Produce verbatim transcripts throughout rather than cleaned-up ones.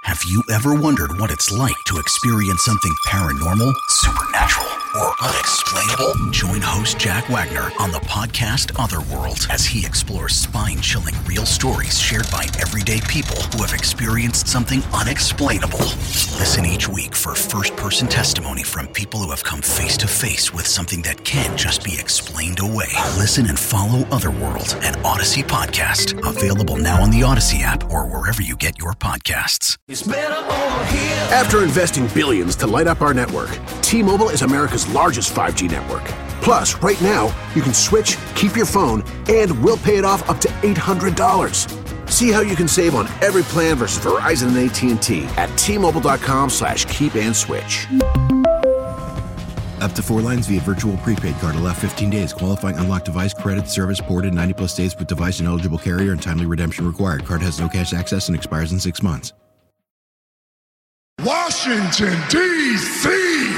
Have you ever wondered what it's like to experience something paranormal, supernatural, or unexplainable? Join host Jack Wagner on the podcast Otherworld as he explores spine-chilling real stories shared by everyday people who have experienced something unexplainable. Listen each week for first-person testimony from people who have come face-to-face with something that can't just be explained away. Listen and follow Otherworld, an Odyssey podcast. Available now on the Odyssey app or wherever you get your podcasts. It's better over here. After investing billions to light up our network, T-Mobile is America's largest five G network. Plus, right now, you can switch, keep your phone, and we'll pay it off up to eight hundred dollars. See how you can save on every plan versus Verizon and A T and T at T-Mobile.com slash keep and switch. Up to four lines via virtual prepaid card. Allow fifteen days. Qualifying unlocked device credit service ported ninety plus days with device and eligible carrier and timely redemption required. Card has no cash access and expires in six months. Washington, D C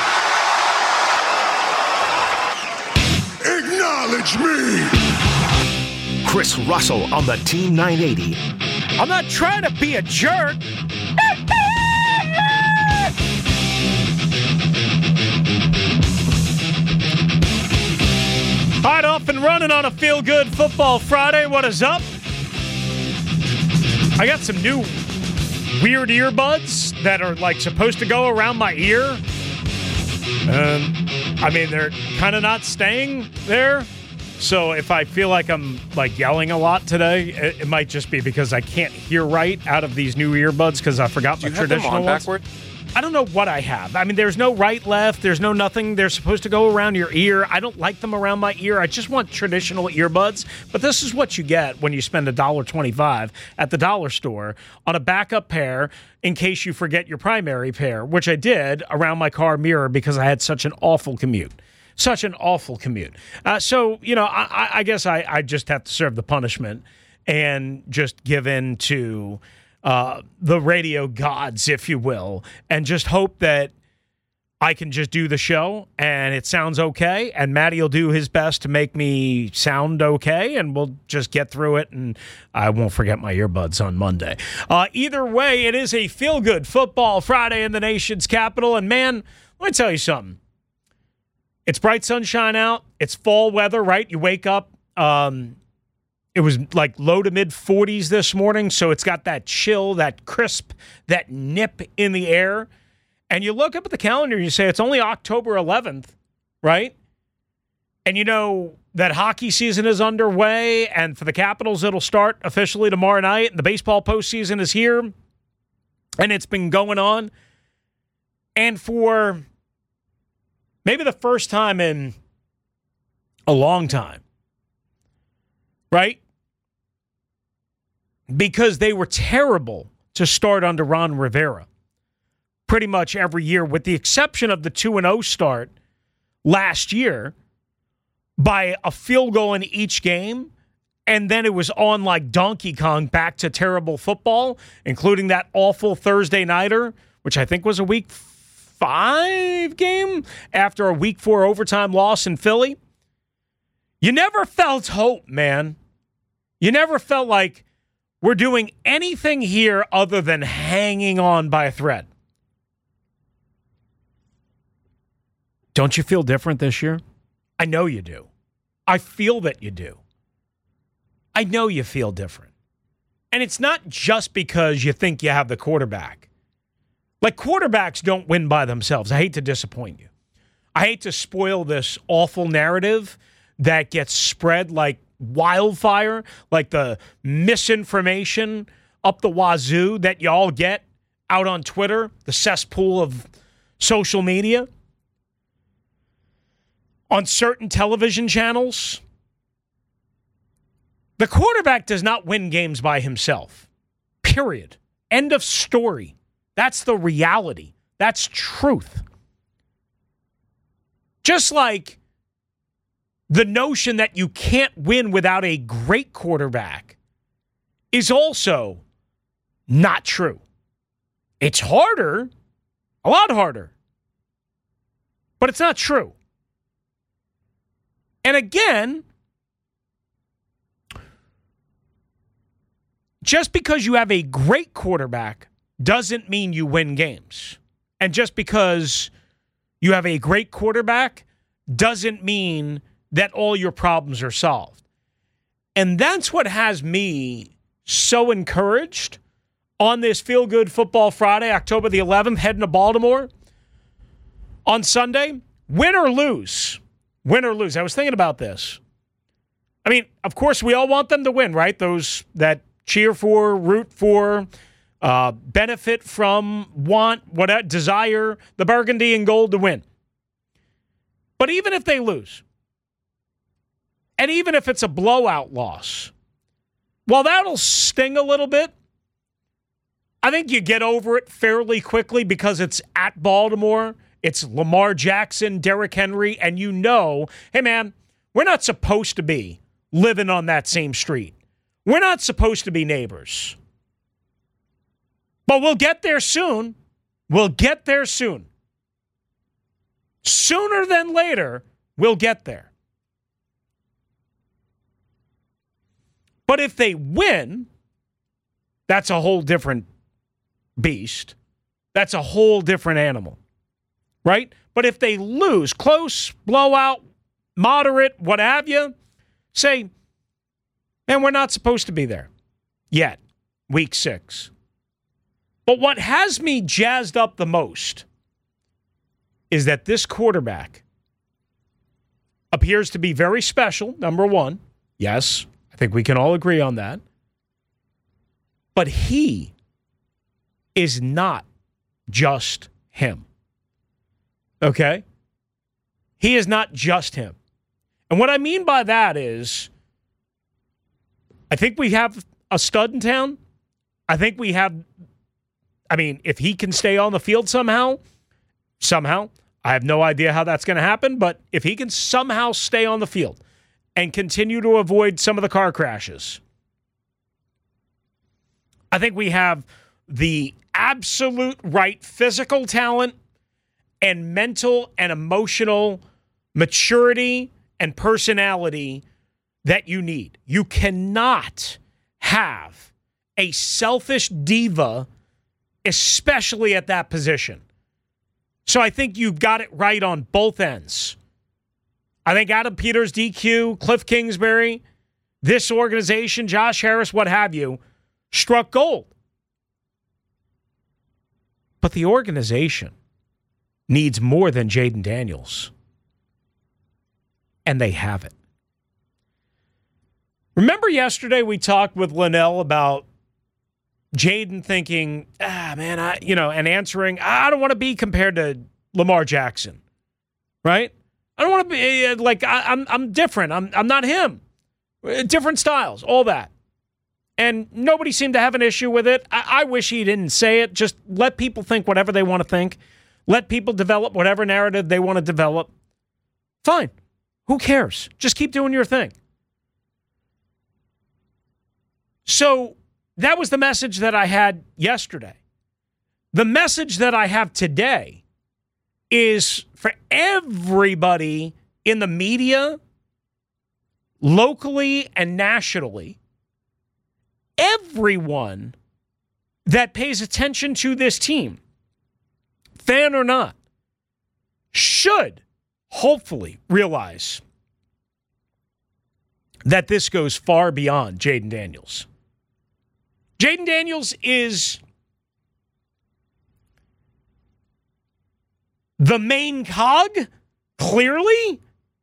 Acknowledge me. Chris Russell on the Team nine eighty. I'm not trying to be a jerk. All right, off and running on a Feel Good Football Friday. What is up? I got some new weird earbuds that are like supposed to go around my ear. Um, I mean, they're kind of not staying there. So if I feel like I'm like yelling a lot today, it, it might just be because I can't hear right out of these new earbuds because I forgot Do my you have traditional them on ones. backward? I don't know what I have. I mean, there's no right, left. There's no nothing. They're supposed to go around your ear. I don't like them around my ear. I just want traditional earbuds. But this is what you get when you spend one dollar and twenty-five cents at the dollar store on a backup pair in case you forget your primary pair, which I did around my car mirror because I had such an awful commute. Such an awful commute. Uh, so, you know, I, I guess I, I just have to serve the punishment and just give in to uh, the radio gods, if you will, and just hope that I can just do the show and it sounds okay, and Matty will do his best to make me sound okay, and we'll just get through it, and I won't forget my earbuds on Monday. Uh, either way, it is a feel-good football Friday in the nation's capital, and man, let me tell you something. It's bright sunshine out. It's fall weather, right? You wake up. Um, it was like low to mid forties this morning, so it's got that chill, that crisp, that nip in the air. And you look up at the calendar and you say, it's only October eleventh, right? And you know that hockey season is underway, and for the Capitals, it'll start officially tomorrow night, and the baseball postseason is here, and it's been going on. And for maybe the first time in a long time, right? Because they were terrible to start under Ron Rivera pretty much every year, with the exception of the two and oh start last year by a field goal in each game. And then it was on like Donkey Kong back to terrible football, including that awful Thursday nighter, which I think was a week five game after a week four overtime loss in Philly. You never felt hope, man. You never felt like we're doing anything here other than hanging on by a thread. Don't you feel different this year? I know you do. I feel that you do. I know you feel different. And it's not just because you think you have the quarterback. Like, quarterbacks don't win by themselves. I hate to disappoint you. I hate to spoil this awful narrative that gets spread like wildfire, like the misinformation up the wazoo that y'all get out on Twitter, the cesspool of social media, on certain television channels. The quarterback does not win games by himself. Period. End of story. That's the reality. That's truth. Just like the notion that you can't win without a great quarterback is also not true. It's harder, a lot harder, but it's not true. And again, just because you have a great quarterback doesn't mean you win games. And just because you have a great quarterback doesn't mean that all your problems are solved. And that's what has me so encouraged on this Feel Good Football Friday, October the eleventh, heading to Baltimore on Sunday. Win or lose. Win or lose. I was thinking about this. I mean, of course, we all want them to win, right? Those that cheer for, root for, uh, benefit from, want, whatever, desire the burgundy and gold to win. But even if they lose, and even if it's a blowout loss, well, that'll sting a little bit. I think you get over it fairly quickly because it's at Baltimore. It's Lamar Jackson, Derrick Henry, and you know, hey, man, we're not supposed to be living on that same street. We're not supposed to be neighbors. But we'll get there soon. We'll get there soon. Sooner than later, we'll get there. But if they win, that's a whole different beast. That's a whole different animal, right? But if they lose, close, blowout, moderate, what have you, say, man, we're not supposed to be there yet, week six. But what has me jazzed up the most is that this quarterback appears to be very special, number one. Yes, I think we can all agree on that. But he is not just him. Okay? He is not just him. And what I mean by that is, I think we have a stud in town. I think we have, I mean, if he can stay on the field somehow, somehow, I have no idea how that's going to happen, but if he can somehow stay on the field and continue to avoid some of the car crashes, I think we have the absolute right physical talent and mental and emotional maturity and personality that you need. You cannot have a selfish diva, especially at that position. So I think you've got it right on both ends. I think Adam Peters, D Q, Cliff Kingsbury, this organization, Josh Harris, what have you, struck gold. But the organization needs more than Jayden Daniels. And they have it. Remember yesterday we talked with Linnell about Jayden thinking, ah, man, I, you know, and answering, I don't want to be compared to Lamar Jackson, right? I don't want to be like, I, I'm, I'm different. I'm, I'm not him. Different styles, all that. And nobody seemed to have an issue with it. I, I wish he didn't say it. Just let people think whatever they want to think. Let people develop whatever narrative they want to develop. Fine. Who cares? Just keep doing your thing. So that was the message that I had yesterday. The message that I have today is for everybody in the media, locally and nationally, everyone that pays attention to this team, fan or not, should hopefully realize that this goes far beyond Jayden Daniels. Jayden Daniels is the main cog, clearly,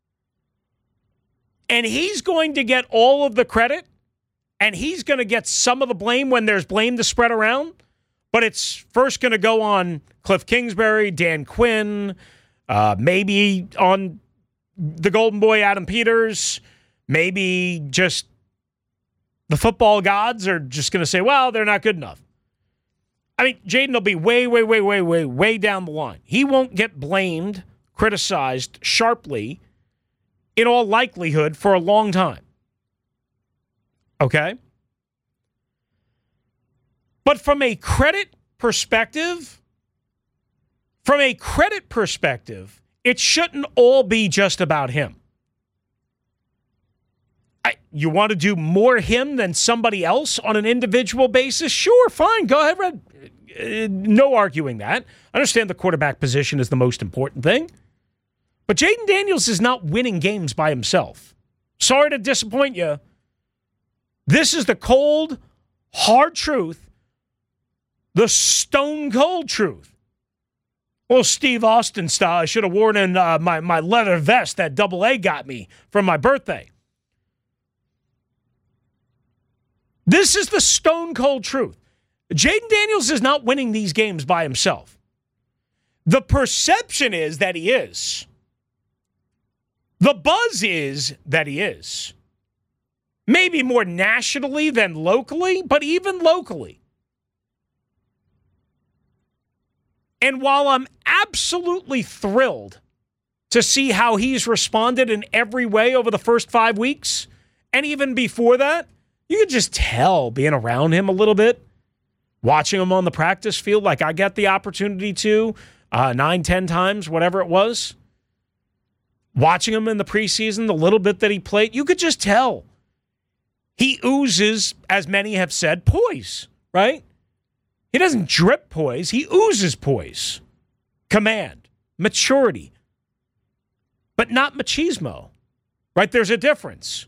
and he's going to get all of the credit, and he's going to get some of the blame when there's blame to spread around, but it's first going to go on Cliff Kingsbury, Dan Quinn, uh, maybe on the Golden Boy, Adam Peters, maybe just the football gods are just going to say, well, they're not good enough. I mean, Jayden will be way, way, way, way, way, way down the line. He won't get blamed, criticized sharply, in all likelihood, for a long time. Okay? But from a credit perspective, from a credit perspective, it shouldn't all be just about him. I, you want to do more him than somebody else on an individual basis? Sure, fine. Go ahead, Red. Uh, no arguing that. I understand the quarterback position is the most important thing. But Jayden Daniels is not winning games by himself. Sorry to disappoint you. This is the cold, hard truth. The stone cold truth. Well, Steve Austin style, I should have worn in uh, my, my leather vest that Double A got me for my birthday. This is the stone cold truth. Jayden Daniels is not winning these games by himself. The perception is that he is. The buzz is that he is. Maybe more nationally than locally, but even locally. And while I'm absolutely thrilled to see how he's responded in every way over the first five weeks, and even before that, you could just tell being around him a little bit, watching him on the practice field like I got the opportunity to uh, nine, ten times, whatever it was. Watching him in the preseason, the little bit that he played, you could just tell. He oozes, as many have said, poise, right? He doesn't drip poise. He oozes poise, command, maturity, but not machismo, right? There's a difference.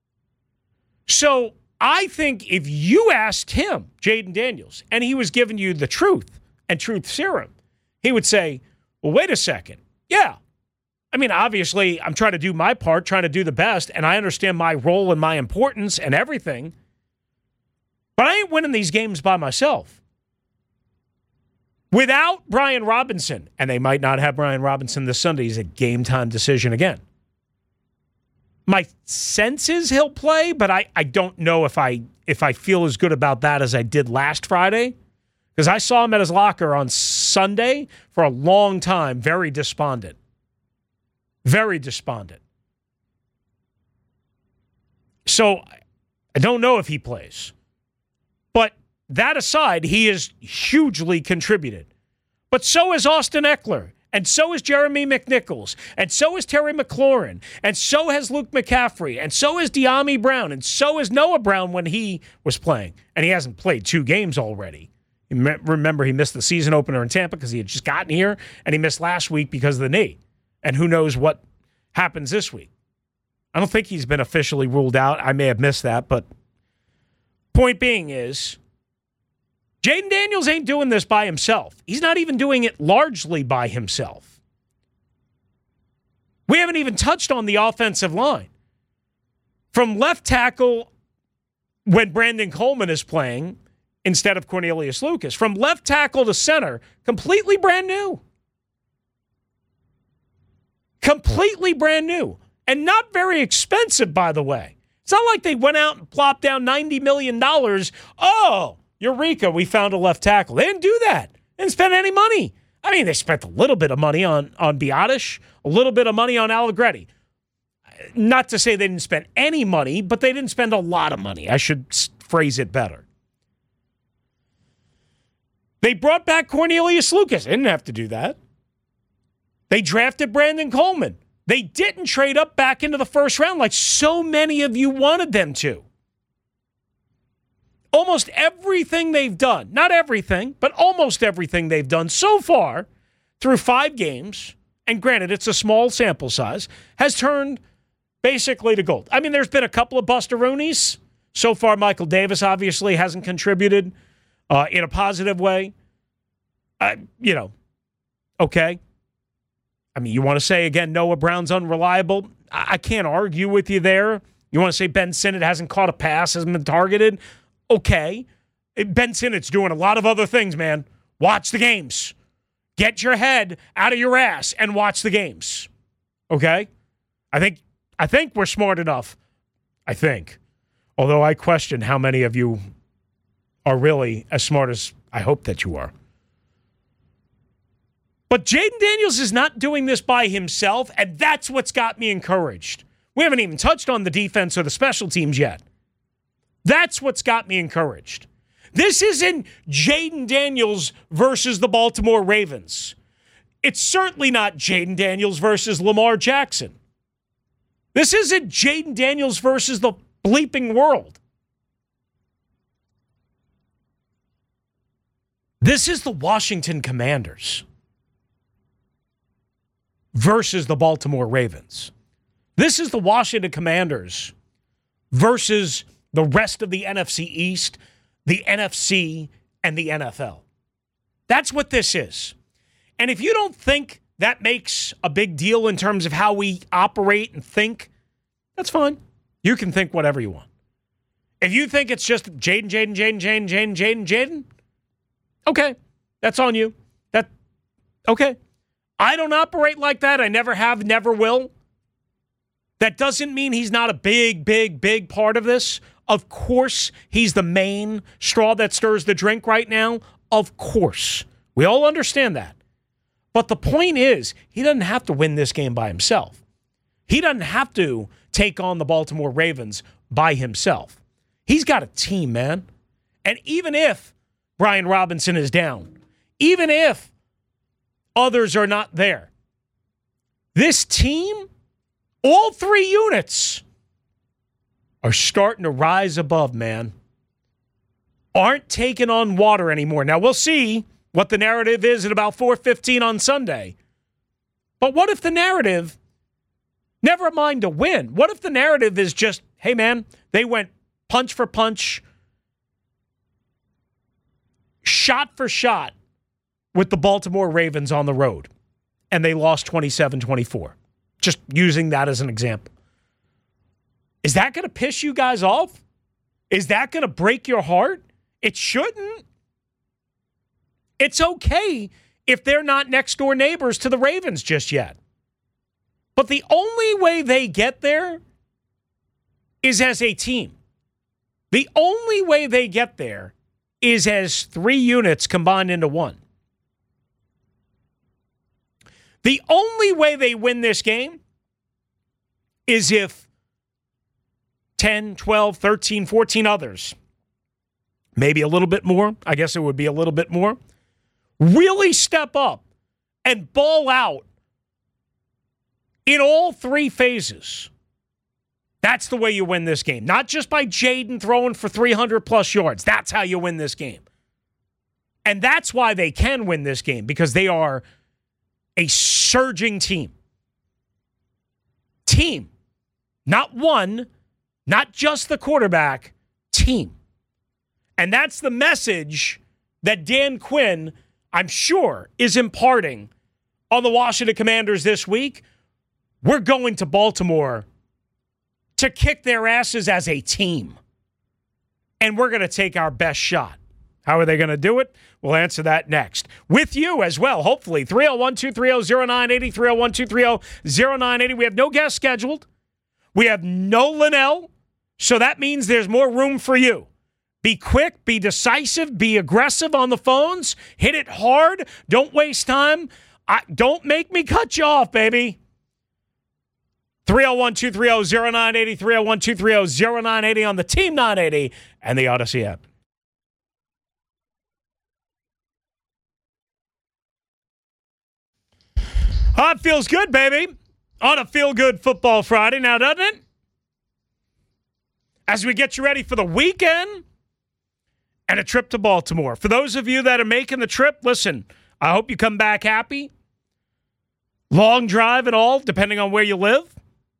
So I think if you asked him, Jayden Daniels, and he was giving you the truth and truth serum, he would say, well, wait a second. Yeah. I mean, obviously, I'm trying to do my part, trying to do the best, and I understand my role and my importance and everything, but I ain't winning these games by myself. Without Brian Robinson, and they might not have Brian Robinson this Sunday, he's a game-time decision again. My sense is he'll play, but I, I don't know if I if I feel as good about that as I did last Friday, because I saw him at his locker on Sunday for a long time, very despondent. Very despondent. So I don't know if he plays. But that aside, he has hugely contributed. But so has Austin Eckler, and so has Jeremy McNichols, and so has Terry McLaurin, and so has Luke McCaffrey, and so has De'Ami Brown, and so has Noah Brown when he was playing. And he hasn't played two games already. Remember, he missed the season opener in Tampa because he had just gotten here, and he missed last week because of the knee. And who knows what happens this week. I don't think he's been officially ruled out. I may have missed that, but point being is, Jayden Daniels ain't doing this by himself. He's not even doing it largely by himself. We haven't even touched on the offensive line. From left tackle, when Brandon Coleman is playing, instead of Cornelius Lucas, from left tackle to center, completely brand new. Completely brand new. And not very expensive, by the way. It's not like they went out and plopped down ninety million dollars. Oh, Eureka, we found a left tackle. They didn't do that. They didn't spend any money. I mean, they spent a little bit of money on, on Biotish, a little bit of money on Allegretti. Not to say they didn't spend any money, but they didn't spend a lot of money. I should phrase it better. They brought back Cornelius Lucas. They didn't have to do that. They drafted Brandon Coleman. They didn't trade up back into the first round like so many of you wanted them to. Almost everything they've done, not everything, but almost everything they've done so far through five games, and granted it's a small sample size, has turned basically to gold. I mean, there's been a couple of bustaroonies. So far, Michael Davis obviously hasn't contributed uh, in a positive way. Uh, you know, okay. I mean, you want to say, again, Noah Brown's unreliable? I, I can't argue with you there. You want to say Ben Sinnott hasn't caught a pass, hasn't been targeted? Okay. Ben Sinnott's doing a lot of other things, man. Watch the games. Get your head out of your ass and watch the games. Okay? I think I think we're smart enough. I think. Although I question how many of you are really as smart as I hope that you are. But Jayden Daniels is not doing this by himself, and that's what's got me encouraged. We haven't even touched on the defense or the special teams yet. That's what's got me encouraged. This isn't Jayden Daniels versus the Baltimore Ravens. It's certainly not Jayden Daniels versus Lamar Jackson. This isn't Jayden Daniels versus the bleeping world. This is the Washington Commanders versus the Baltimore Ravens. This is the Washington Commanders versus the rest of the N F C East, the N F C, and the N F L. That's what this is. And if you don't think that makes a big deal in terms of how we operate and think, that's fine. You can think whatever you want. If you think it's just Jaden, Jaden, Jaden, Jaden, Jaden, Jaden, Jaden, okay, that's on you. That okay. I don't operate like that. I never have, never will. That doesn't mean he's not a big, big, big part of this. Of course, he's the main straw that stirs the drink right now. Of course. We all understand that. But the point is, he doesn't have to win this game by himself. He doesn't have to take on the Baltimore Ravens by himself. He's got a team, man. And even if Brian Robinson is down, even if others are not there, this team, all three units, are starting to rise above, man. Aren't taking on water anymore. Now, we'll see what the narrative is at about four fifteen on Sunday. But what if the narrative, never mind to win, what if the narrative is just, hey, man, they went punch for punch, shot for shot with the Baltimore Ravens on the road, and they lost twenty-seven twenty-four. Just using that as an example. Is that going to piss you guys off? Is that going to break your heart? It shouldn't. It's okay if they're not next door neighbors to the Ravens just yet. But the only way they get there is as a team. The only way they get there is as three units combined into one. The only way they win this game is if ten, twelve, thirteen, fourteen others, maybe a little bit more, I guess it would be a little bit more, really step up and ball out in all three phases. That's the way you win this game. Not just by Jaden throwing for three hundred plus yards. That's how you win this game. And that's why they can win this game, because they are a surging team. Team. Not one, not just the quarterback, team. And that's the message that Dan Quinn, I'm sure, is imparting on the Washington Commanders this week. We're going to Baltimore to kick their asses as a team. And we're going to take our best shot. How are they going to do it? We'll answer that next. With you as well, hopefully. three oh one, two three oh, oh nine eight oh, three oh one, two three oh, oh nine eight oh. We have no guests scheduled. We have no Linnell. So that means there's more room for you. Be quick, be decisive, be aggressive on the phones. Hit it hard. Don't waste time. I, don't make me cut you off, baby. three oh one, two three oh, oh nine eight oh, three oh one, two three oh, oh nine eight oh on the Team nine eighty and the Odyssey app. Oh, it feels good, baby. On a feel-good football Friday now, doesn't it? As we get you ready for the weekend and a trip to Baltimore. For those of you that are making the trip, listen, I hope you come back happy. Long drive and all, depending on where you live.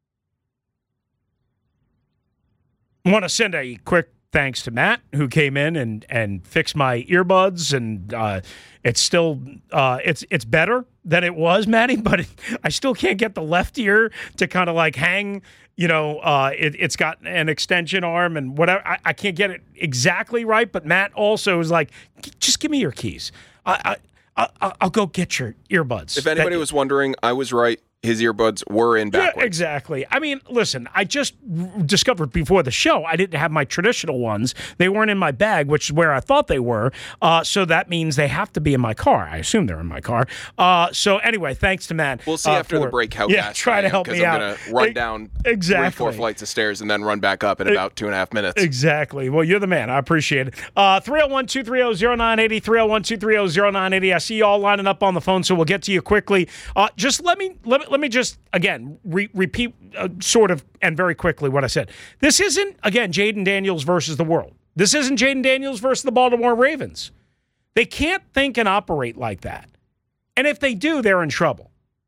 I want to send a quick thanks to Matt, who came in and, and fixed my earbuds, and uh, it's still uh, it's it's better than it was, Matty, but it, I still can't get the left ear to kind of like hang. You know, uh, it, it's got an extension arm and whatever. I, I can't get it exactly right, but Matt also is like, just give me your keys. I, I, I, I'll go get your earbuds. If anybody that, was wondering, I was right. His earbuds were in backwards. Yeah, exactly. I mean, listen, I just discovered before the show I didn't have my traditional ones. They weren't in my bag, which is where I thought they were. Uh, so that means they have to be in my car. I assume they're in my car. Uh, so anyway, thanks to Matt. We'll see uh, after for, the break how yeah, fast try I to am, help me I'm out. I'm going to run it, down exactly. three, four flights of stairs and then run back up in it, about two and a half minutes. Exactly. Well, you're the man. I appreciate it. Uh, three oh one, two three oh, oh nine eight oh, three oh one, two three oh, oh nine eight oh. I see you all lining up on the phone, so we'll get to you quickly. Uh, just let me, let me, let me just, again, re- repeat uh, sort of and very quickly what I said. This isn't, again, Jaden Daniels versus the world. This isn't Jaden Daniels versus the Baltimore Ravens. They can't think and operate like that. And if they do, they're in trouble.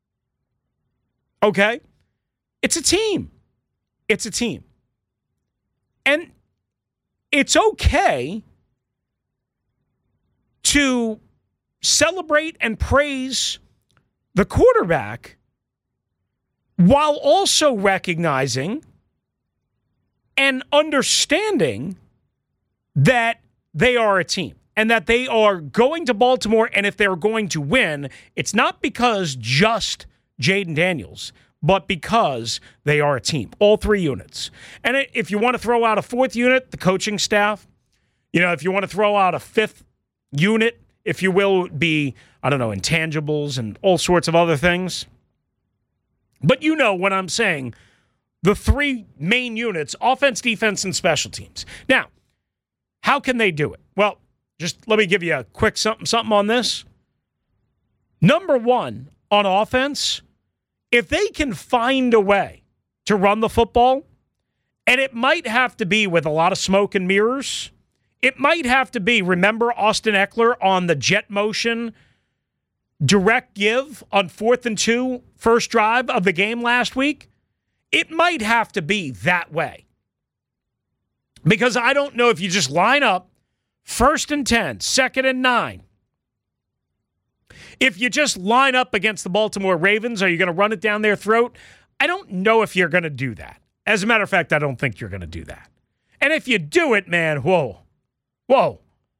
Okay? It's a team. It's a team. And it's okay to celebrate and praise the quarterback while also recognizing and understanding that they are a team and that they are going to Baltimore, and if they're going to win, it's not because just Jayden Daniels, but because they are a team, all three units. And if you want to throw out a fourth unit, the coaching staff, you know, if you want to throw out a fifth unit, if you will, would be, I don't know, intangibles and all sorts of other things. But you know what I'm saying, the three main units, offense, defense, and special teams. Now, how can they do it? Well, just let me give you a quick something, something on this. Number one, on offense, if they can find a way to run the football, and it might have to be with a lot of smoke and mirrors, it might have to be, remember Austin Eckler on the jet motion direct give on fourth and two, first drive of the game last week? It might have to be that way. Because I don't know if you just line up first and ten, second and nine. If you just line up against the Baltimore Ravens, are you going to run it down their throat? I don't know if you're going to do that. As a matter of fact, I don't think you're going to do that. And if you do it, man, whoa, whoa,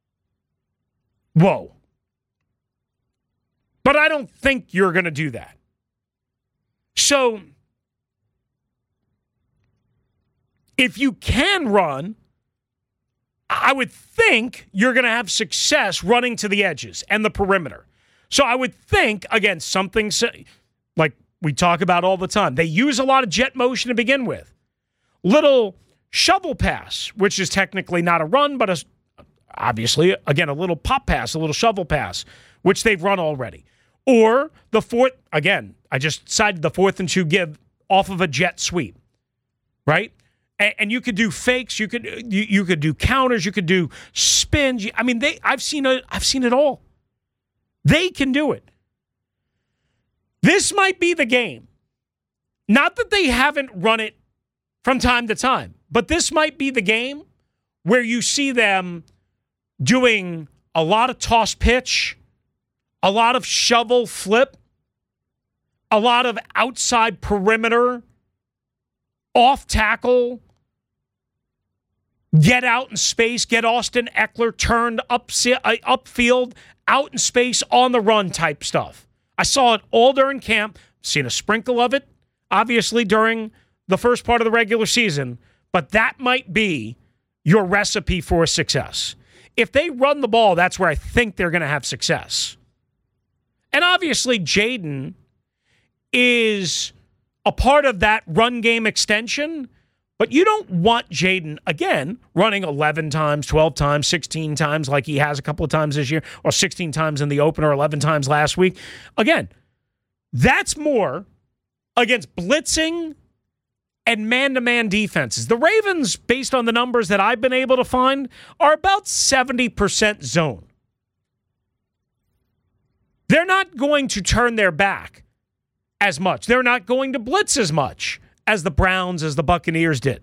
whoa. But I don't think you're going to do that. So, if you can run, I would think you're going to have success running to the edges and the perimeter. So I would think, again, something like we talk about all the time. They use a lot of jet motion to begin with. Little shovel pass, which is technically not a run, but a, obviously, again, a little pop pass, a little shovel pass, which they've run already. Or the fourth, again, I just cited the fourth and two give off of a jet sweep, right? And, and you could do fakes, you could you, you could do counters, you could do spins. I mean, they I've seen it, I've seen it all. They can do it. This might be the game. Not that they haven't run it from time to time, but this might be the game where you see them doing a lot of toss pitch, a lot of shovel flip, a lot of outside perimeter, off tackle, get out in space, get Austin Eckler turned up, upfield, out in space, on the run type stuff. I saw it all during camp, seen a sprinkle of it, obviously, during the first part of the regular season, but that might be your recipe for success. If they run the ball, that's where I think they're going to have success. And obviously, Jayden is a part of that run game extension, but you don't want Jayden, again, running eleven times, twelve times, sixteen times like he has a couple of times this year, or sixteen times in the opener, eleven times last week. Again, that's more against blitzing and man-to-man defenses. The Ravens, based on the numbers that I've been able to find, are about seventy percent zone. They're not going to turn their back as much. They're not going to blitz as much as the Browns, as the Buccaneers did.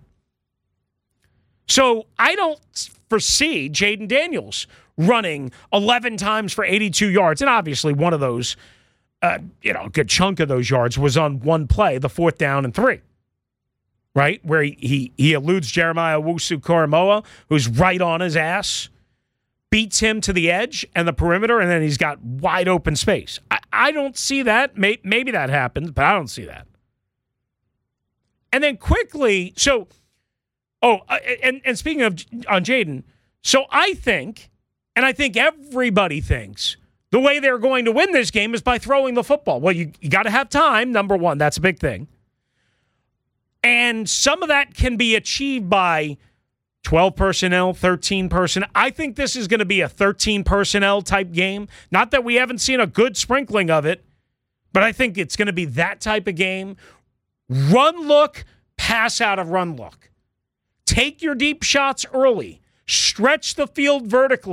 So I don't foresee Jayden Daniels running eleven times for eighty-two yards. And obviously one of those, uh, you know, a good chunk of those yards was on one play, the fourth down and three, right? Where he he, he eludes Jeremiah Owusu-Koramoah, who's right on his ass, beats him to the edge and the perimeter, and then he's got wide open space. I, I don't see that. May, maybe that happens, but I don't see that. And then quickly, so, oh, and, and speaking of on Jayden, so I think, and I think everybody thinks, the way they're going to win this game is by throwing the football. Well, you, you got to have time, number one. That's a big thing. And some of that can be achieved by twelve personnel, thirteen personnel. I think this is going to be a thirteen personnel type game. Not that we haven't seen a good sprinkling of it, but I think it's going to be that type of game. Run look, pass out of run look. Take your deep shots early. Stretch the field vertically.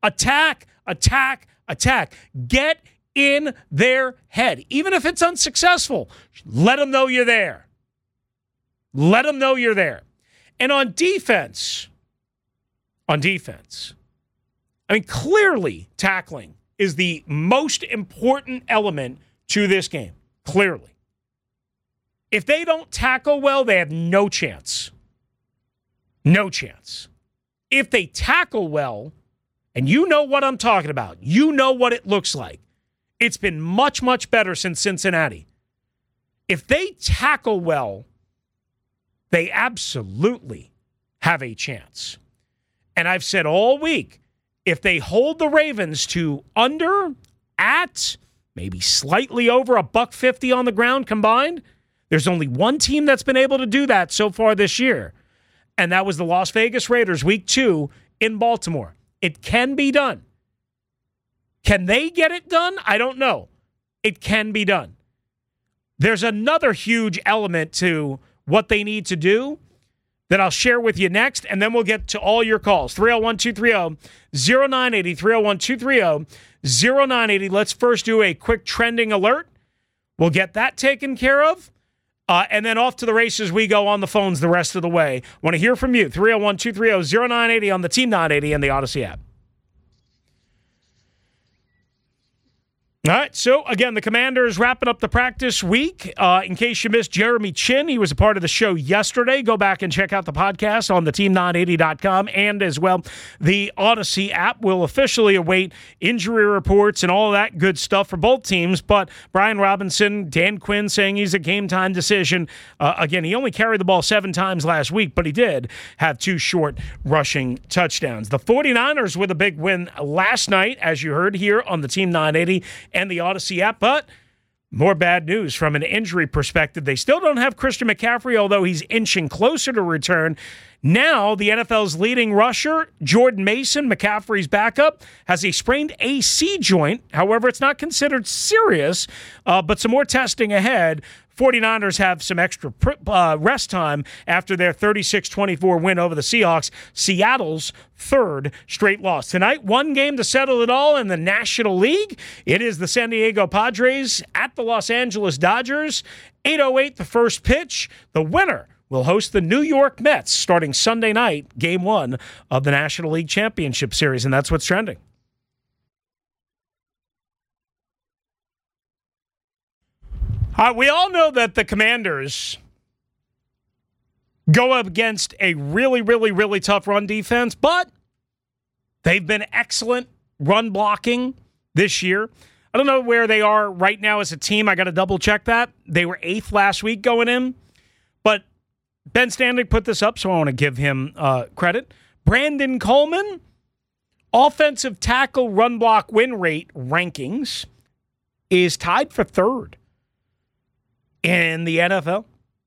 Attack, attack, attack. Get in their head. Even if it's unsuccessful, let them know you're there. Let them know you're there. And on defense, on defense, I mean, clearly tackling is the most important element to this game. Clearly. If they don't tackle well, they have no chance. No chance. If they tackle well, and you know what I'm talking about, you know what it looks like. It's been much, much better since Cincinnati. If they tackle well, they absolutely have a chance. And I've said all week, if they hold the Ravens to under, at, maybe slightly over a buck fifty on the ground combined, there's only one team that's been able to do that so far this year, and that was the Las Vegas Raiders, week two in Baltimore. It can be done. Can they get it done? I don't know. It can be done. There's another huge element to what they need to do that I'll share with you next, and then we'll get to all your calls. three oh one, two three oh, oh nine eight oh, three oh one, two three oh, oh nine eight oh. Let's first do a quick trending alert. We'll get that taken care of. Uh, and then off to the races we go on the phones the rest of the way. Want to hear from you. three oh one, two three oh, oh nine eight oh on the Team nine eighty and the Odyssey app. All right, so again, the Commanders wrapping up the practice week. Uh, in case you missed Jeremy Chin, he was a part of the show yesterday. Go back and check out the podcast on the team nine eighty dot com, and as well, the Odyssey app will officially await injury reports and all of that good stuff for both teams. But Brian Robinson, Dan Quinn saying he's a game-time decision. Uh, again, he only carried the ball seven times last week, but he did have two short rushing touchdowns. The 49ers with a big win last night, as you heard here on the Team nine eighty and the Odyssey app, but more bad news from an injury perspective. They still don't have Christian McCaffrey, although he's inching closer to return. Now, the N F L's leading rusher, Jordan Mason, McCaffrey's backup, has a sprained A C joint. However, it's not considered serious, uh, but some more testing ahead. 49ers have some extra uh, rest time after their thirty-six twenty-four win over the Seahawks, Seattle's third straight loss. Tonight, one game to settle it all in the National League. It is the San Diego Padres at the Los Angeles Dodgers. eight oh eight, the first pitch. The winner will host the New York Mets starting Sunday night, game one of the National League Championship Series, and that's what's trending. Uh, we all know that the Commanders go up against a really, really, really tough run defense, but they've been excellent run blocking this year. I don't know where they are right now as a team. I got to double check that. They were eighth last week going in, but Ben Stanley put this up, so I want to give him uh, credit. Brandon Coleman, offensive tackle run block win rate rankings, is tied for third in the N F L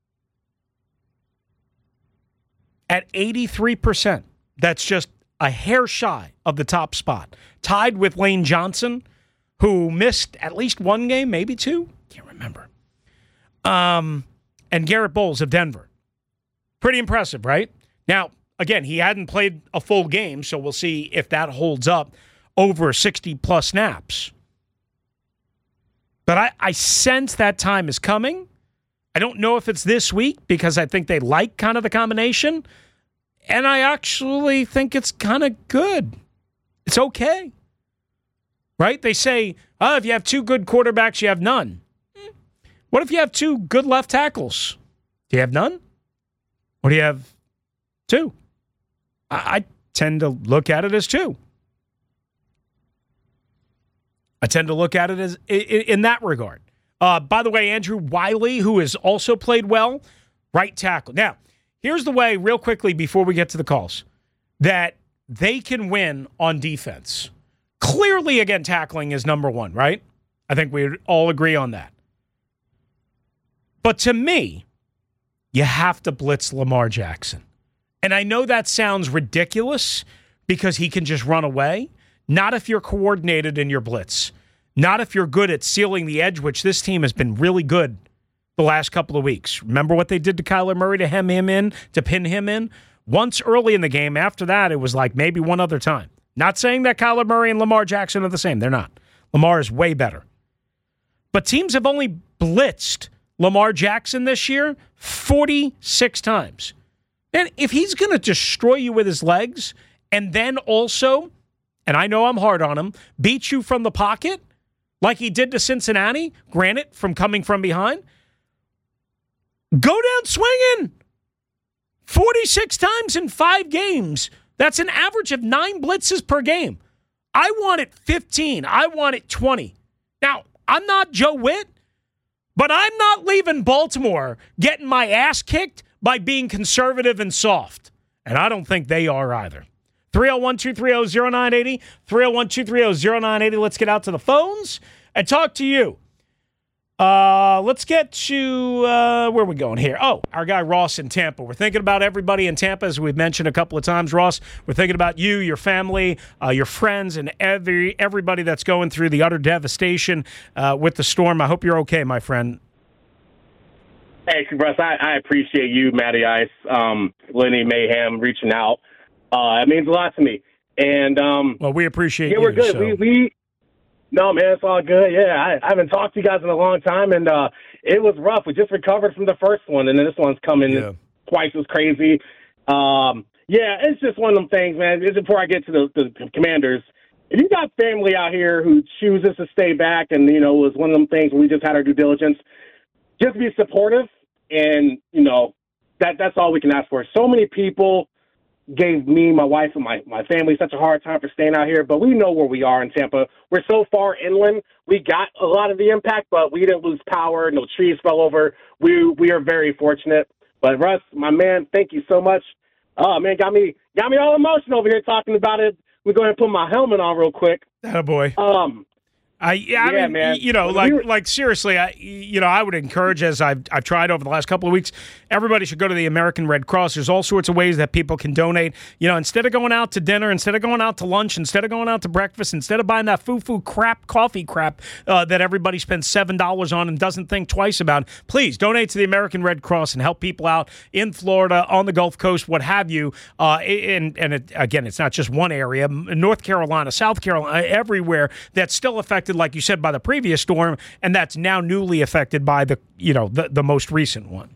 at eighty-three percent. That's just a hair shy of the top spot. Tied with Lane Johnson, who missed at least one game, maybe two. Can't remember. Um, and Garrett Bowles of Denver. Pretty impressive, right? Now, again, he hadn't played a full game, so we'll see if that holds up over sixty-plus snaps. But I, I sense that time is coming. I don't know if it's this week because I think they like kind of the combination. And I actually think it's kind of good. It's okay. Right? They say, oh, if you have two good quarterbacks, you have none. What if you have two good left tackles? Do you have none? Or do you have two? I, I tend to look at it as two. I tend to look at it as in, in that regard. Uh, by the way, Andrew Wiley, who has also played well, right tackle. Now, here's the way, real quickly, before we get to the calls, that they can win on defense. Clearly, again, tackling is number one, right? I think we all agree on that. But to me, you have to blitz Lamar Jackson. And I know that sounds ridiculous because he can just run away. Not if you're coordinated in your blitz. Not if you're good at sealing the edge, which this team has been really good the last couple of weeks. Remember what they did to Kyler Murray to hem him in, to pin him in? Once early in the game. After that, it was like maybe one other time. Not saying that Kyler Murray and Lamar Jackson are the same. They're not. Lamar is way better. But teams have only blitzed Lamar Jackson this year forty-six times. And if he's going to destroy you with his legs and then also, and I know I'm hard on him, beat you from the pocket like he did to Cincinnati, granted, from coming from behind, go down swinging. forty-six times in five games. That's an average of nine blitzes per game. I want it fifteen. I want it twenty. Now, I'm not Joe Witt, but I'm not leaving Baltimore getting my ass kicked by being conservative and soft. And I don't think they are either. three oh one, two three oh, oh nine eight oh, three oh one, two three oh, oh nine eight oh. Let's get out to the phones and talk to you. Uh, let's get to, uh, where are we going here? Oh, our guy Ross in Tampa. We're thinking about everybody in Tampa, as we've mentioned a couple of times, Ross. We're thinking about you, your family, uh, your friends, and every everybody that's going through the utter devastation uh, with the storm. I hope you're okay, my friend. Hey, Russ, I, I appreciate you, Matty Ice, um, Lenny Mayhem, reaching out. Uh, it means a lot to me. And um, well, we appreciate yeah, you. we're good. So. We, we No, man, it's all good. Yeah, I, I haven't talked to you guys in a long time, and uh, it was rough. We just recovered from the first one, and then this one's coming yeah. twice as crazy. Um, yeah, it's just one of them things, man. Just before I get to the, the Commanders, if you got family out here who chooses to stay back, and, you know, it was one of them things where we just had our due diligence, just be supportive, and, you know, that that's all we can ask for. So many people gave me, my wife, and my, my family such a hard time for staying out here, but we know where we are in Tampa. We're so far inland. We got a lot of the impact, but we didn't lose power. No trees fell over. We we are very fortunate. But Russ, my man, thank you so much. Oh, man, got me got me all emotional over here talking about it. We're going to put my helmet on real quick. Oh, boy. Um, I, yeah, I yeah, mean, man. you know, When like, we were- like seriously, I, you know, I would encourage, as I've, I've tried over the last couple of weeks, everybody should go to the American Red Cross. There's all sorts of ways that people can donate. You know, instead of going out to dinner, instead of going out to lunch, instead of going out to breakfast, instead of buying that foo-foo crap, coffee crap uh, that everybody spends seven dollars on and doesn't think twice about, please donate to the American Red Cross and help people out in Florida, on the Gulf Coast, what have you. Uh, and and it, again, it's not just one area. North Carolina, South Carolina, everywhere that's still affected, like you said, by the previous storm, and that's now newly affected by the, you know, the, the most recent one.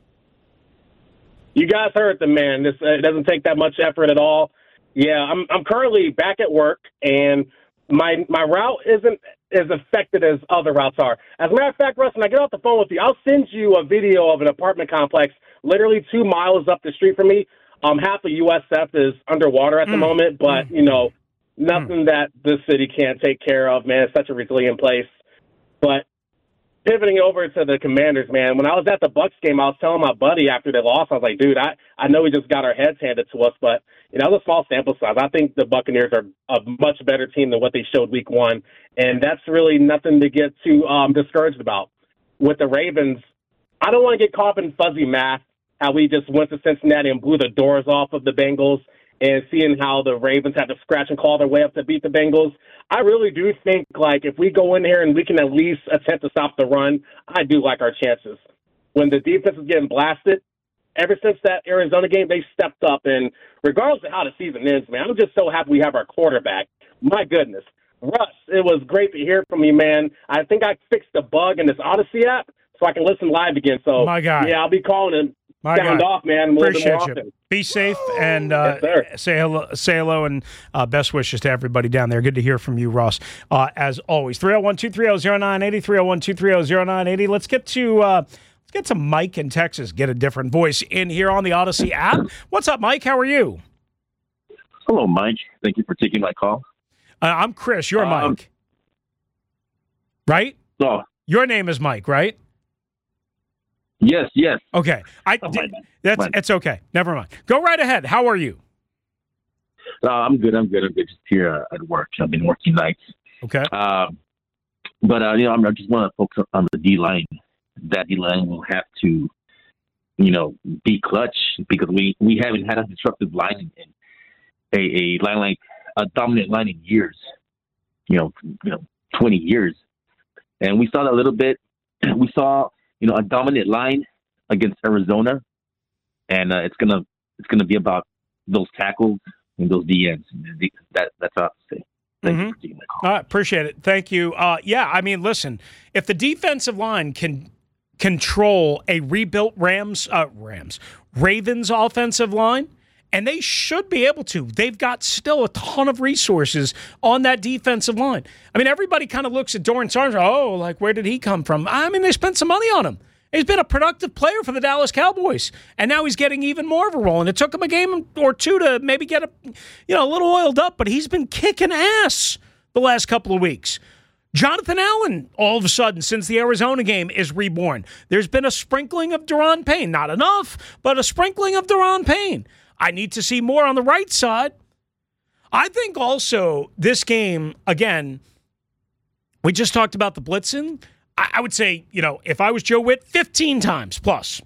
You guys heard the man. This uh, it doesn't take that much effort at all. Yeah, I'm I'm currently back at work, and my my route isn't as affected as other routes are. As a matter of fact, Russ, when I get off the phone with you, I'll send you a video of an apartment complex literally two miles up the street from me. Um, half of U S F is underwater at the mm. moment, but mm. you know, nothing mm. that the city can't take care of. Man, it's such a resilient place. But pivoting over to the Commanders, man, when I was at the Bucs game, I was telling my buddy after they lost, I was like, dude, I, I know we just got our heads handed to us, but, you know, it's a small sample size. I think the Buccaneers are a much better team than what they showed week one, and that's really nothing to get too um, discouraged about. With the Ravens, I don't want to get caught in fuzzy math, how we just went to Cincinnati and blew the doors off of the Bengals, and seeing how the Ravens had to scratch and claw their way up to beat the Bengals. I really do think, like, if we go in here and we can at least attempt to stop the run, I do like our chances. When the defense is getting blasted, ever since that Arizona game, they stepped up. And regardless of how the season ends, man, I'm just so happy we have our quarterback. My goodness. Russ, it was great to hear from you, man. I think I fixed the bug in this Odyssey app so I can listen live again. So, My God. yeah, I'll be calling him. My Sound God. off, man. A little Appreciate bit more you. often. Be safe and uh, yes, say hello, say hello, and uh, best wishes to everybody down there. Good to hear from you, Ross. Uh, as always, three oh one, two three oh, oh nine eight oh, three oh one, two three oh, oh nine eight oh. Let's get to uh, let's get to Mike in Texas. Get a different voice in here on the Odyssey app. What's up, Mike? How are you? Hello, Mike. Thank you for taking my call. Uh, I'm Chris. You're um, Mike, right? Oh, your name is Mike, right? Yes, yes. Okay. I oh, did, that's it's okay. Never mind. Go right ahead. How are you? Uh, I'm good. I'm good. I'm good. Just here uh, at work. I've been working nights. Okay. Um, but uh, you know, I'm, I just want to focus on the D line. That D line will have to, you know, be clutch because we, we haven't had a disruptive line in, in a, a line like a dominant line in years. You know, you know, twenty years, and we saw that a little bit. We saw. You know, a dominant line against Arizona, and uh, it's gonna it's gonna be about those tackles those D Ns. That, that's all I have to say. Thank mm-hmm. you for taking my call. All right, appreciate it. Thank you. Uh, yeah, I mean, listen, if the defensive line can control a rebuilt Rams, uh, Rams, Ravens offensive line, and they should be able to. They've got still a ton of resources on that defensive line. I mean, everybody kind of looks at Dorrance Armstrong, oh, like, where did he come from? I mean, they spent some money on him. He's been a productive player for the Dallas Cowboys, and now he's getting even more of a role. And it took him a game or two to maybe get a, you know, a little oiled up, but he's been kicking ass the last couple of weeks. Jonathan Allen, all of a sudden, since the Arizona game, is reborn. There's been a sprinkling of Daron Payne. Not enough, but a sprinkling of Daron Payne. I need to see more on the right side. I think also this game, again, we just talked about the blitzing. I would say, you know, if I was Joe Witt, fifteen times plus.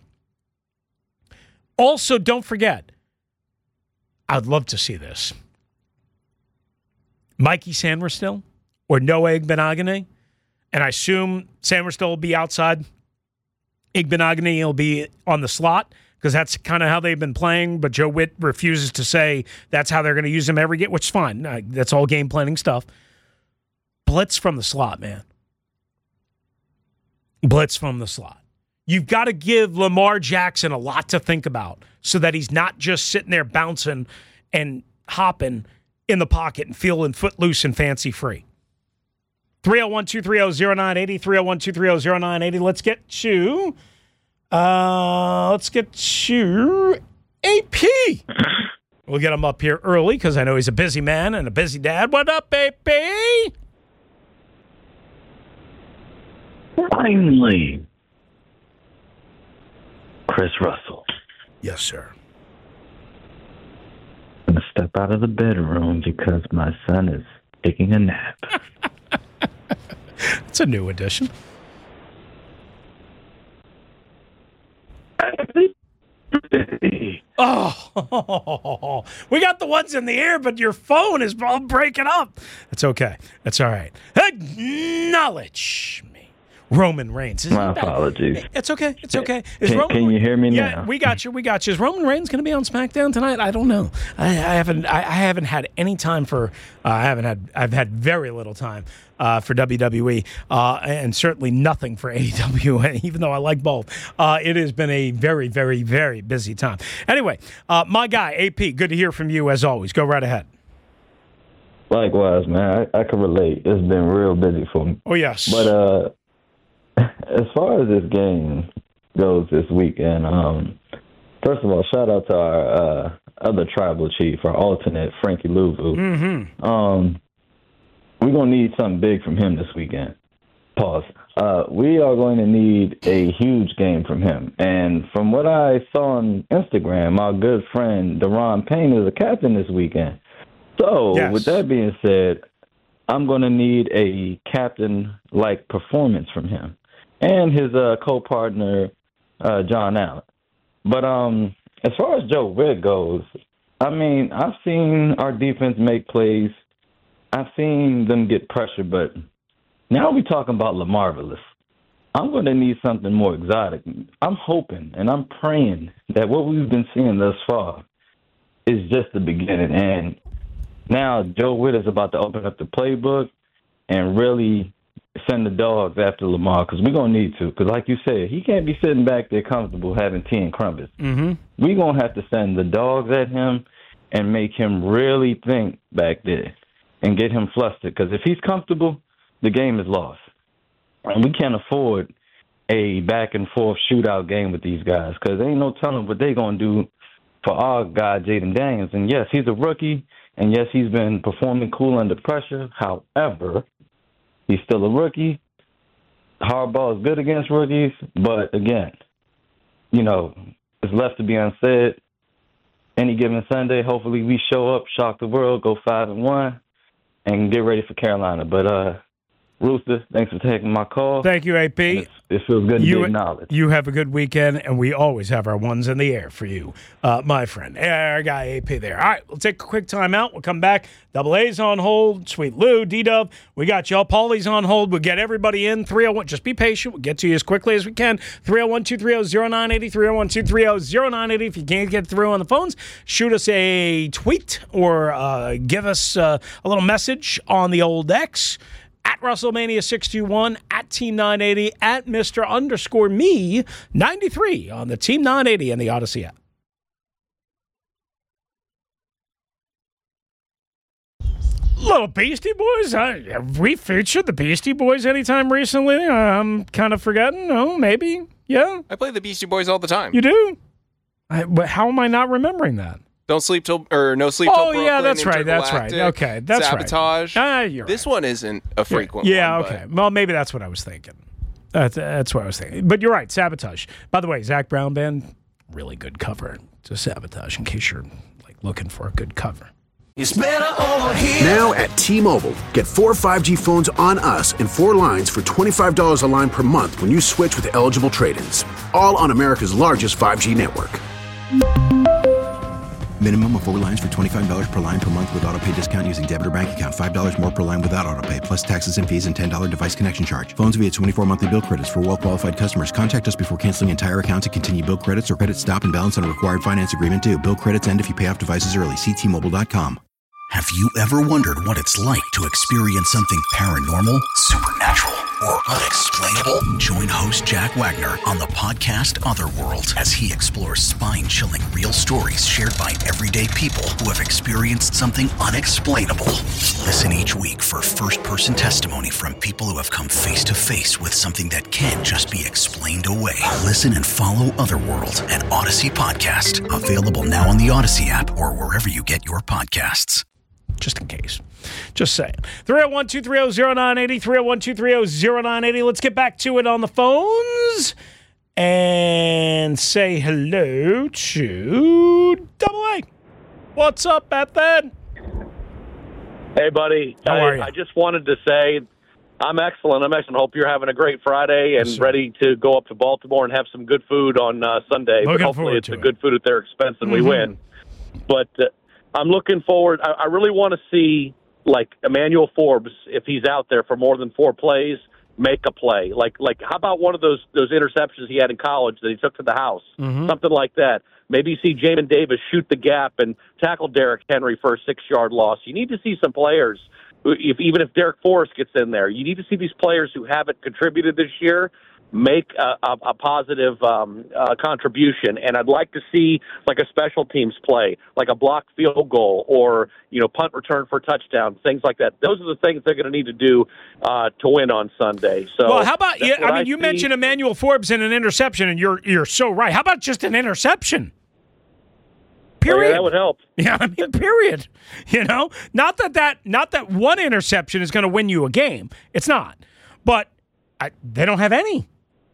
Also, don't forget, I'd love to see this. Mikey Sandverstill or Noah Igbenogany, and I assume Sandverstill will be outside. Igbenogany will be on the slot because that's kind of how they've been playing, but Joe Witt refuses to say that's how they're going to use him every game, which is fine. Uh, that's all game planning stuff. Blitz from the slot, man. Blitz from the slot. You've got to give Lamar Jackson a lot to think about so that he's not just sitting there bouncing and hopping in the pocket and feeling footloose and fancy free. three oh one, two three oh, oh nine eight oh, three oh one, two three oh, oh nine eight oh. Let's get to, uh, let's get to A P. We'll get him up here early because I know he's a busy man and a busy dad. What up, A P? Finally, Chris Russell. Yes, sir. I'm going to step out of the bedroom because my son is taking a nap. It's a new addition. Oh, we got the ones in the air, but your phone is all breaking up. That's okay. That's all right. Acknowledge me. Roman Reigns. My apologies. It's okay. It's okay. Is can, Roman, can you hear me yeah, now? we got you. We got you. Is Roman Reigns going to be on SmackDown tonight? I don't know. I, I haven't. I, I haven't had any time for. Uh, I haven't had. I've had very little time uh, for W W E, uh, and certainly nothing for A E W. Even though I like both, uh, it has been a very, very, very busy time. Anyway, uh, my guy A P. Good to hear from you as always. Go right ahead. Likewise, man. I, I can relate. It's been real busy for me. Oh yes. But uh. as far as this game goes this weekend, um, first of all, shout out to our uh, other tribal chief, our alternate, Frankie Louvu. Mm-hmm. Um, we're going to need something big from him this weekend. Pause. Uh, we are going to need a huge game from him. And from what I saw on Instagram, our good friend Daron Payne is a captain this weekend. So, yes. With that being said, I'm going to need a captain-like performance from him and his uh, co-partner, uh, John Allen. But um, as far as Joe Witt goes, I mean, I've seen our defense make plays. I've seen them get pressure, but now we're talking about LaMarvelous. I'm going to need something more exotic. I'm hoping and I'm praying that what we've been seeing thus far is just the beginning. And now Joe Witt is about to open up the playbook and really send the dogs after Lamar, because we're going to need to. Because like you said, he can't be sitting back there comfortable having tea and crumpets. Mm-hmm. We're going to have to send the dogs at him and make him really think back there and get him flustered. Because if he's comfortable, the game is lost. And we can't afford a back-and-forth shootout game with these guys, because there ain't no telling what they're going to do for our guy, Jaden Daniels. And, yes, he's a rookie, and, yes, he's been performing cool under pressure. However, he's still a rookie. Harbaugh is good against rookies, but, again, you know, it's left to be unsaid. Any given Sunday, hopefully we show up, shock the world, go five and one, and get ready for Carolina. But uh, Rooster, thanks for taking my call. Thank you, A P. It feels good to you, be acknowledged. You have a good weekend, and we always have our ones in the air for you, uh, my friend. Our guy A P there. All right, we'll take a quick time out. We'll come back. Double A's on hold. Sweet Lou, D-Dub, we got y'all. Paulie's on hold. We'll get everybody in. three oh one, just be patient. We'll get to you as quickly as we can. three oh one, two three oh, oh nine eight oh, three oh one, two three oh, oh nine eight oh. If you can't get through on the phones, shoot us a tweet or uh, give us uh, a little message on the old X. At WrestleMania six two one, at Team nine eighty, at Mister underscore me ninety-three on the Team nine eighty and the Odyssey app. Little Beastie Boys? I, have we featured the Beastie Boys anytime recently? I'm kind of forgetting. Oh, maybe. Yeah. I play the Beastie Boys all the time. You do? I, but how am I not remembering that? Don't sleep till, or no sleep till oh, Brooklyn. yeah, that's right, that's right. Okay, that's Sabotage. right. Ah, you're this right. one isn't a frequent yeah, one. Yeah, okay. Well, maybe that's what I was thinking. That's, that's what I was thinking. But you're right, Sabotage. By the way, Zach Brown Band, really good cover to Sabotage, in case you're like looking for a good cover. It's better over here. Now at T-Mobile, get four five G phones on us and four lines for twenty-five dollars a line per month when you switch with eligible trade-ins. All on America's largest five G network. Minimum of four lines for twenty-five dollars per line per month with autopay discount using debit or bank account. five dollars more per line without autopay, plus taxes and fees and ten dollars device connection charge. Phones via twenty-four monthly bill credits for well-qualified customers. Contact us before canceling entire account to continue bill credits or credit stop and balance on a required finance agreement due. Bill credits end if you pay off devices early. See T Mobile dot com. Have you ever wondered what it's like to experience something paranormal, supernatural, or unexplainable? Join host Jack Wagner on the podcast Otherworld as he explores spine-chilling real stories shared by everyday people who have experienced something unexplainable. Listen each week for first-person testimony from people who have come face-to-face with something that can't just be explained away. Listen and follow Otherworld, an Odyssey podcast, available now on the Odyssey app or wherever you get your podcasts. Just in case. Just saying. three oh one, two three oh, oh nine eight oh, three oh one, two three oh, oh nine eight oh. Let's get back to it on the phones and say hello to Double A. What's up, Bethany? Hey, buddy. How I, are you? I just wanted to say I'm excellent. I'm excellent. Hope you're having a great Friday and yes, ready to go up to Baltimore and have some good food on uh, Sunday. Looking but hopefully it's a it. good food at their expense and mm-hmm. we win. But uh, I'm looking forward. I, I really want to see, like, Emmanuel Forbes, if he's out there for more than four plays, make a play. Like, like how about one of those those interceptions he had in college that he took to the house? Mm-hmm. Something like that. Maybe you see Jamin Davis shoot the gap and tackle Derrick Henry for a six-yard loss. You need to see some players, if even if Derek Forrest gets in there, you need to see these players who haven't contributed this year make a, a, a positive um, uh, contribution. And I'd like to see like a special teams play, like a blocked field goal or, you know, punt return for touchdown, things like that. Those are the things they're going to need to do uh, to win on Sunday. So, well, how about, yeah, I mean, I you see. mentioned Emmanuel Forbes and an interception, and you're you're so right. How about just an interception? Period. Oh, yeah, that would help. Yeah, I mean, period. You know, not that that not that one interception is going to win you a game. It's not. But I, they don't have any.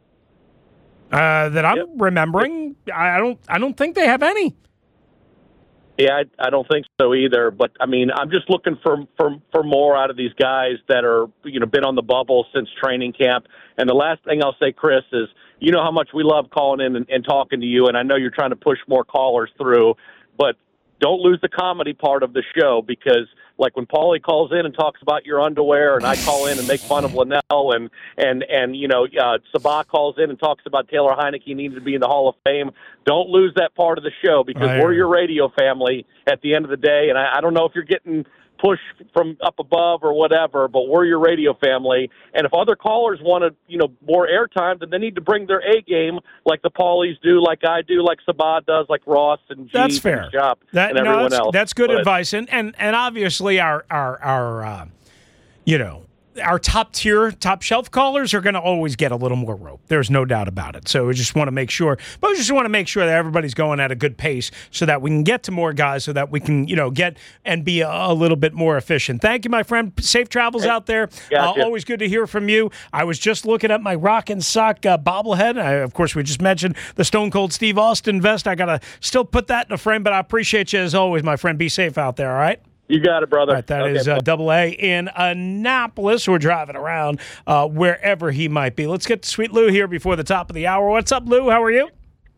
Uh, that I'm yep. remembering, I don't. I don't think they have any. Yeah, I, I don't think so either. But I mean, I'm just looking for, for for more out of these guys that are, you know, been on the bubble since training camp. And the last thing I'll say, Chris, is you know how much we love calling in and, and talking to you, and I know you're trying to push more callers through, but don't lose the comedy part of the show, because like when Paulie calls in and talks about your underwear, and I call in and make fun of Linnell, and and and you know uh, Sabah calls in and talks about Taylor Heineke needing to be in the Hall of Fame. Don't lose that part of the show, because I we're your radio family at the end of the day. And I, I don't know if you're getting pushed from up above or whatever, but we're your radio family. And if other callers want to, you know, more airtime, then they need to bring their A game, like the Paulies do, like I do, like Sabah does, like Ross and G That's fair. and Shop that, and no, everyone that's, else. That's good but, advice, and and and obviously our our our uh, you know. Our top tier, top shelf callers are going to always get a little more rope. There's no doubt about it. So we just want to make sure, but we just want to make sure that everybody's going at a good pace so that we can get to more guys, so that we can, you know, get and be a, a little bit more efficient. Thank you, my friend. Safe travels out there. Gotcha. Uh, always good to hear from you. I was just looking at my Rock and Sock uh, bobblehead. I, of course, we just mentioned the Stone Cold Steve Austin vest. I got to still put that in a frame, but I appreciate you as always, my friend. Be safe out there, all right? You got it, brother. All right, that okay, is uh, Double A in Annapolis. We're driving around uh, wherever he might be. Let's get to Sweet Lou here before the top of the hour. What's up, Lou? How are you?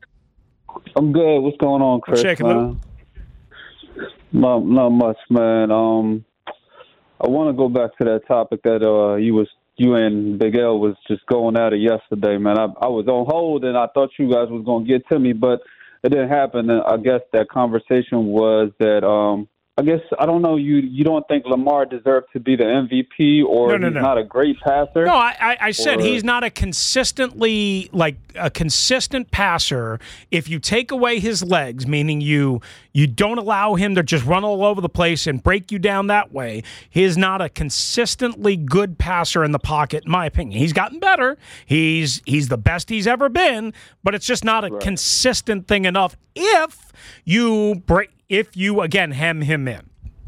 I'm good. What's going on, Chris? What's shaking, Lou? Not, not much, man. Um, I want to go back to that topic that uh, you was you and Big L was just going at it yesterday, man. I, I was on hold, and I thought you guys was going to get to me, but it didn't happen. And I guess that conversation was that um, I guess, I don't know, you you don't think Lamar deserved to be the M V P, or no, no, he's no. not a great passer? No, I, I, I said or, he's not a consistently, like, a consistent passer. If you take away his legs, meaning you you don't allow him to just run all over the place and break you down that way, he is not a consistently good passer in the pocket, in my opinion. He's gotten better. He's he's the best he's ever been, but it's just not a right. consistent thing enough if you break, if you, again, hem him in.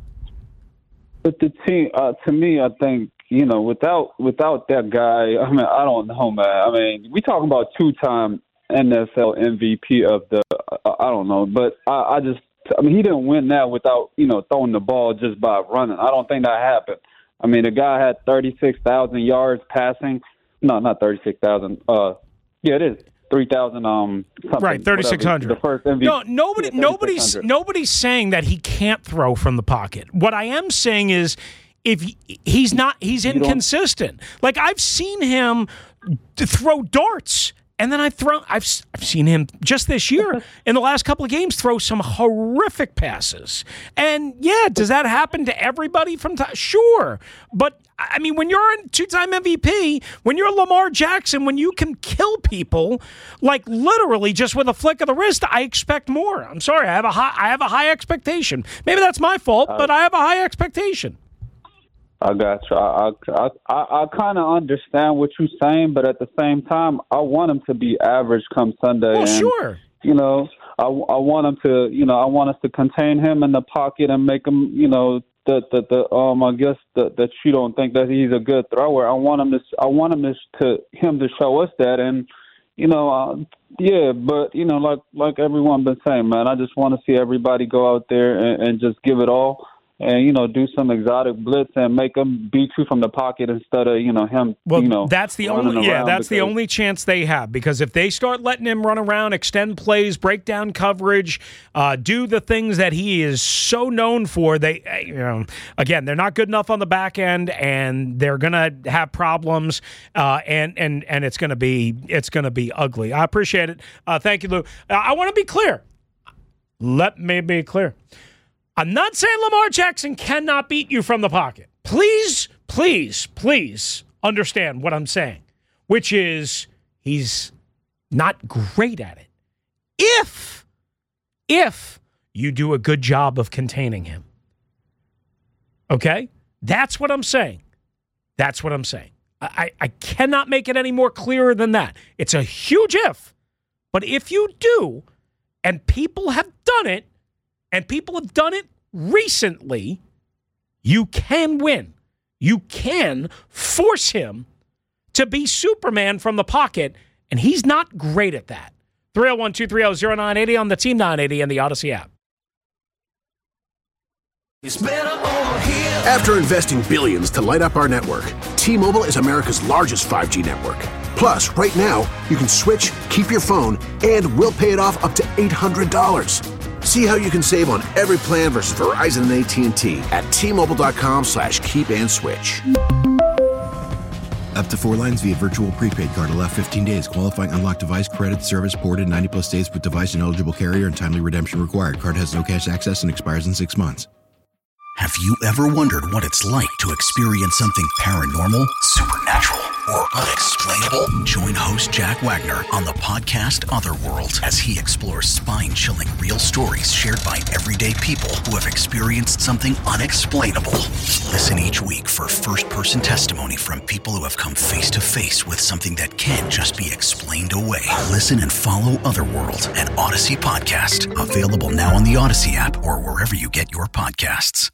But the team, uh, to me, I think, you know, without without that guy, I mean, I don't know, man. I mean, we talking about two-time N F L M V P of the, uh, I don't know, but I, I just, I mean, he didn't win that without, you know, throwing the ball just by running. I don't think that happened. I mean, the guy had thirty-six thousand yards passing. No, not thirty-six thousand. Uh, yeah, it is. three thousand, um, right, thirty-six hundred. The first M V P. No, nobody, yeah, nobody's, nobody's saying that he can't throw from the pocket. What I am saying is, if he, he's not, he's inconsistent. Like, I've seen him throw darts, and then I throw. I've I've seen him just this year in the last couple of games throw some horrific passes. And yeah, does that happen to everybody from time? Sure, but. I mean, when you're a two-time M V P, when you're Lamar Jackson, when you can kill people, like literally just with a flick of the wrist, I expect more. I'm sorry, I have a high, I have a high expectation. Maybe that's my fault, uh, but I have a high expectation. I got you. I I I, I kind of understand what you're saying, but at the same time, I want him to be average come Sunday. Well, and, sure. You know, I, I want him to, you know, I want us to contain him in the pocket and make him, you know. That that the um I guess that that you don't think that he's a good thrower. I want him to I want him to, to him to show us that, and you know uh, yeah, but you know like like everyone been saying, man, I just want to see everybody go out there and, and just give it all. And, you know, do some exotic blitz and make him beat you from the pocket instead of, you know, him, well, you know. That's the only, yeah, that's the only chance they have. Because if they start letting him run around, extend plays, break down coverage, uh, do the things that he is so known for, they, you know, again, they're not good enough on the back end, and they're going to have problems, uh, and, and, and it's going to be, it's going to be ugly. I appreciate it. Uh, thank you, Lou. Uh, I want to be clear. Let me be clear. I'm not saying Lamar Jackson cannot beat you from the pocket. Please, please, please understand what I'm saying, which is he's not great at it. If, if you do a good job of containing him. Okay? That's what I'm saying. That's what I'm saying. I, I cannot make it any more clearer than that. It's a huge if. But if you do, and people have done it, and people have done it recently, you can win. You can force him to be Superman from the pocket, and he's not great at that. three oh one, two three oh, oh nine eight oh on the Team nine eighty and the Odyssey app. After investing billions to light up our network, T-Mobile is America's largest five G network. Plus, right now, you can switch, keep your phone, and we'll pay it off up to eight hundred dollars. See how you can save on every plan versus Verizon and A T and T at T-Mobile.com slash keep and switch. Up to four lines via virtual prepaid card. Allow fifteen days. Qualifying unlocked device credit service ported ninety plus days with device and eligible carrier and timely redemption required. Card has no cash access and expires in six months. Have you ever wondered what it's like to experience something paranormal, supernatural, or unexplainable? Join host Jack Wagner on the podcast Otherworld as he explores spine-chilling real stories shared by everyday people who have experienced something unexplainable. Listen each week for first-person testimony from people who have come face-to-face with something that can't just be explained away. Listen and follow Otherworld, an Odyssey podcast. Available now on the Odyssey app or wherever you get your podcasts.